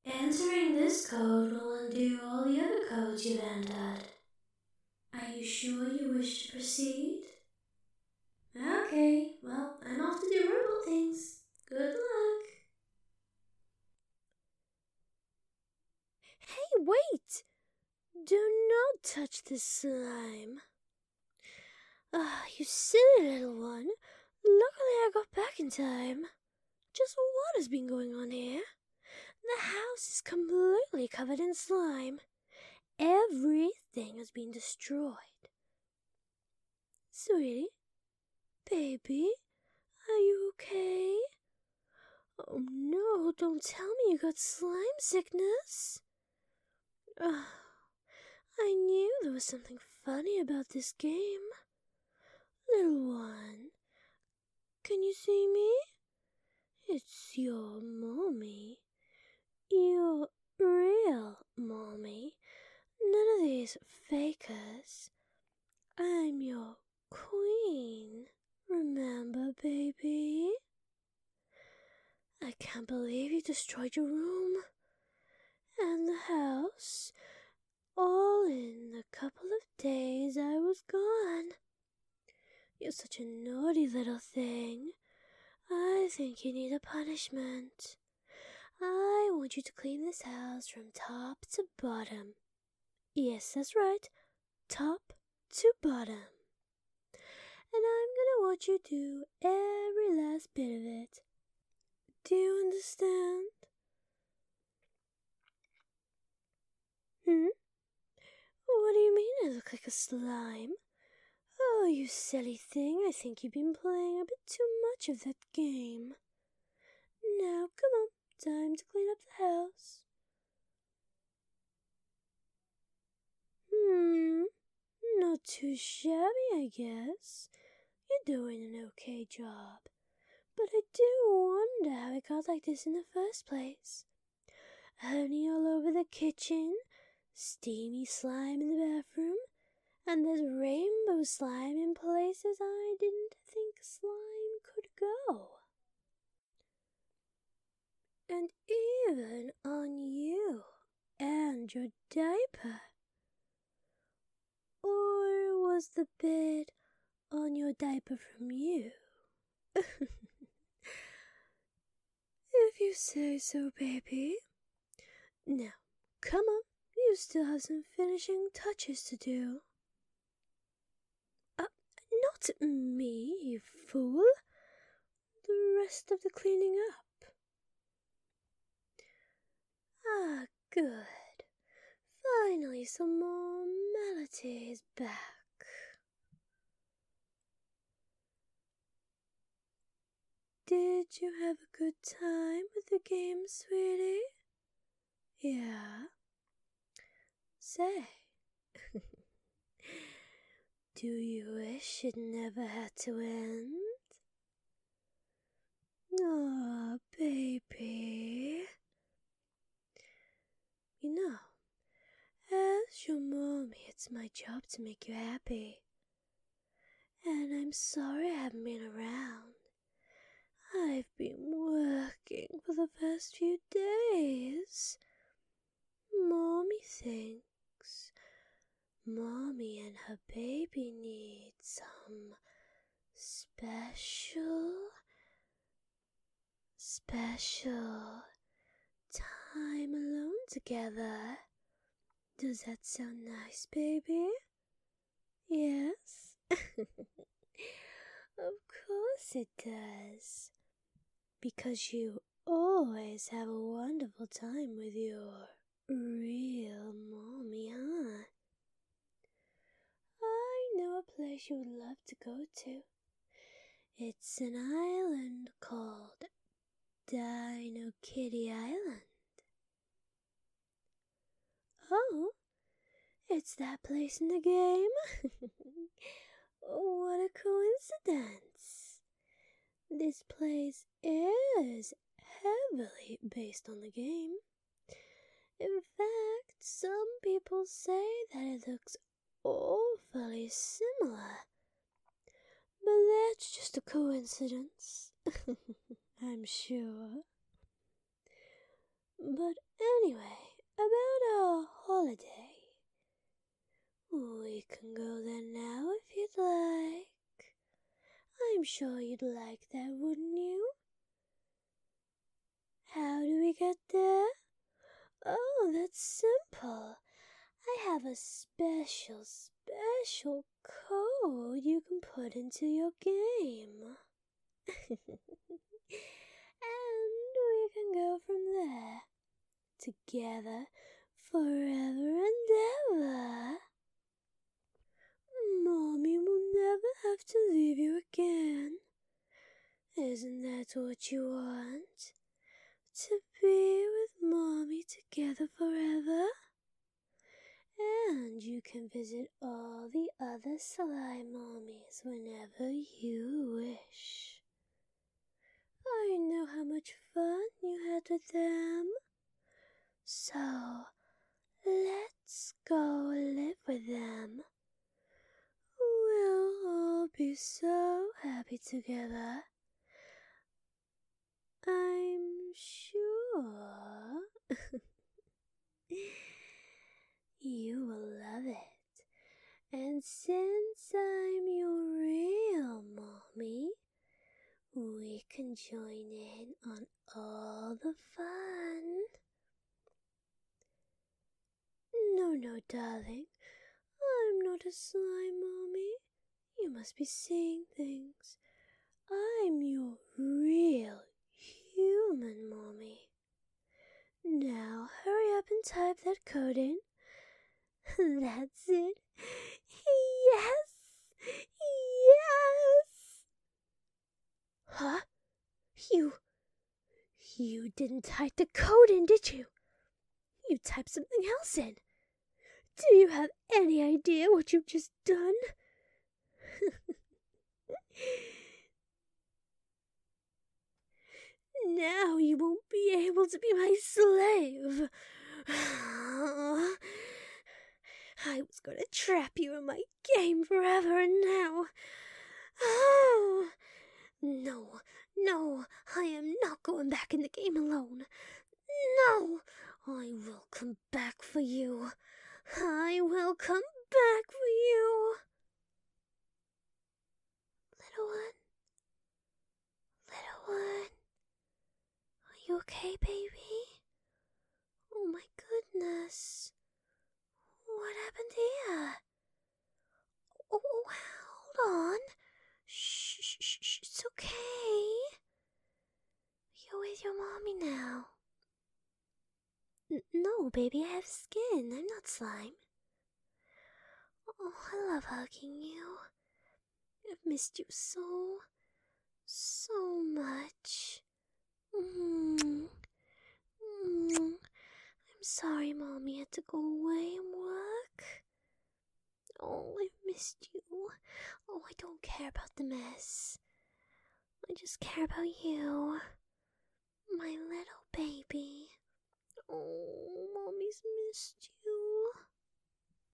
Entering this code will undo all the other codes you've entered. Are you sure you wish to proceed? Okay, well, I'm off to do robot things. Good luck. Hey, wait! Do not touch this slime. You silly little one. Luckily I got back in time. Just what has been going on here? The house is completely covered in slime. Everything has been destroyed. Sweetie? Baby? Are you okay? Oh no, don't tell me you got slime sickness. I knew there was something funny about this game. Little one, can you see me? It's your mommy. Your real mommy. None of these fakers. I'm your queen. Remember, baby? I can't believe you destroyed your room and the house, all in the couple of days I was gone. You're such a naughty little thing. I think you need a punishment. I want you to clean this house from top to bottom. Yes, that's right, top to bottom. And I'm gonna watch you do every last bit of it. Do you understand? What do you mean I look like a slime? Oh, you silly thing, I think you've been playing a bit too much of that game. Now, come on, time to clean up the house. Not too shabby, I guess. You're doing an okay job. But I do wonder how it got like this in the first place. Honey all over the kitchen, steamy slime in the bathroom, and there's rainbow slime in places I didn't think slime could go. And even on you and your diaper. Or was the bit on your diaper from you? If you say so, baby. Now, come on, you still have some finishing touches to do. Not me, you fool. The rest of the cleaning up. Ah, good. Finally, some normality is back. Did you have a good time with the game, sweetie? Yeah? Say, do you wish it never had to end? Aw, baby. You know, as your mommy, it's my job to make you happy. And I'm sorry I haven't been around. I've been working for the past few days. Mommy thinks Mommy and her baby need some special time alone together. Does that sound nice, baby? Yes? Of course it does. Because you always have a wonderful time with your real mommy, huh? I know a place you would love to go to. It's an island called Dino Kitty Island. Oh, it's that place in the game? What a coincidence. This place is heavily based on the game. In fact, some people say that it looks awfully similar. But that's just a coincidence. I'm sure. But anyway, about our holiday. We can go there now if you'd like. I'm sure you'd like that, wouldn't you? How do we get there? Oh, that's simple. I have a special code you can put into your game. And we can go from there, together, forever and ever. Mommy will never have to leave you again. Isn't that what you want? To be with Mommy together forever? And you can visit all the other slime mommies whenever you wish. I know how much fun you had with them. So, let's go live with them. We'll all be so happy together. I'm sure you will love it. And since I'm your real mommy, we can join in on all the fun. No, darling. I'm not a slime mommy. You must be seeing things. I'm your real human mommy. Now hurry up and type that code in. That's it. Yes! Yes! Huh? You didn't type the code in, did you? You typed something else in. Do you have any idea what you've just done? Now you won't be able to be my slave. I was going to trap you in my game forever, and now... Oh, no, I am not going back in the game alone. No, I will come back for you. I will come back for you. Little one, are you okay, baby? Oh my goodness, what happened here? Oh, hold on. Shh, it's okay. You're with your mommy now. No, baby, I have skin. I'm not slime. Oh, I love hugging you. I've missed you so much. I'm sorry Mommy had to go away and work. Oh, I've missed you. Oh, I don't care about the mess. I just care about you. My little baby. Oh, Mommy's missed